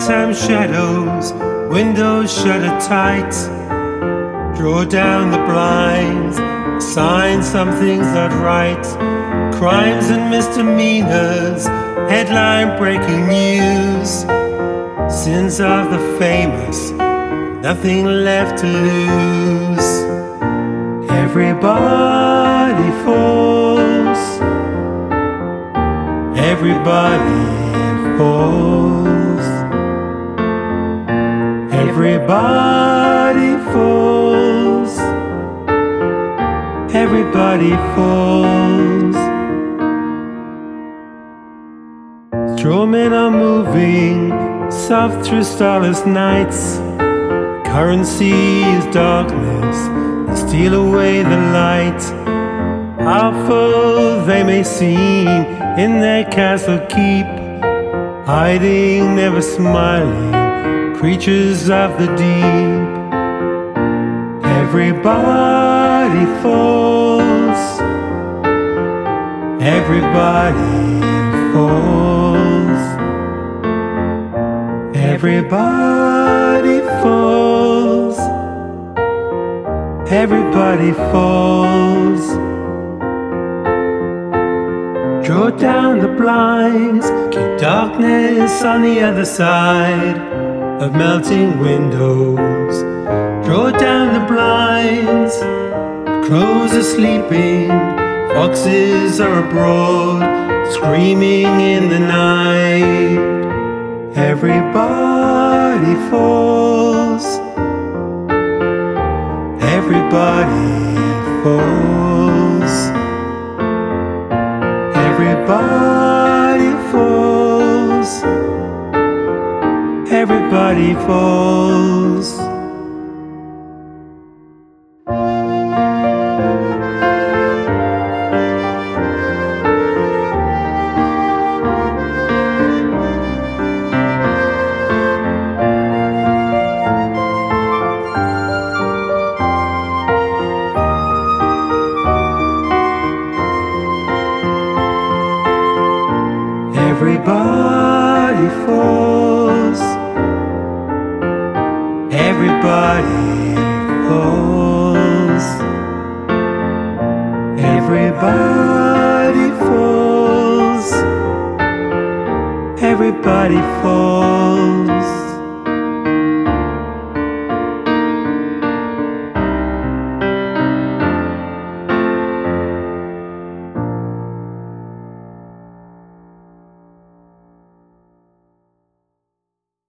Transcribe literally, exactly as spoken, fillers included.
Nighttime shadows, windows shutter tight. Draw down the blinds, sign something's not right. Crimes and misdemeanors, headline breaking news. Sins of the famous, nothing left to lose. Everybody falls. Everybody falls. Everybody falls. Everybody falls. Straw men are moving soft through starless nights. Currency is darkness, they steal away the light. Powerful they may seem in their castle keep, hiding, never smiling, creatures of the deep. Everybody falls. Everybody falls. Everybody falls. Everybody falls. Draw down the blinds, keep darkness on the other side of melting windows. Draw down the blinds, crows are sleeping, foxes are abroad, screaming in the night. Everybody falls. Everybody falls. Everybody falls. Everybody falls. Everybody falls. Everybody falls. Everybody falls. Everybody falls.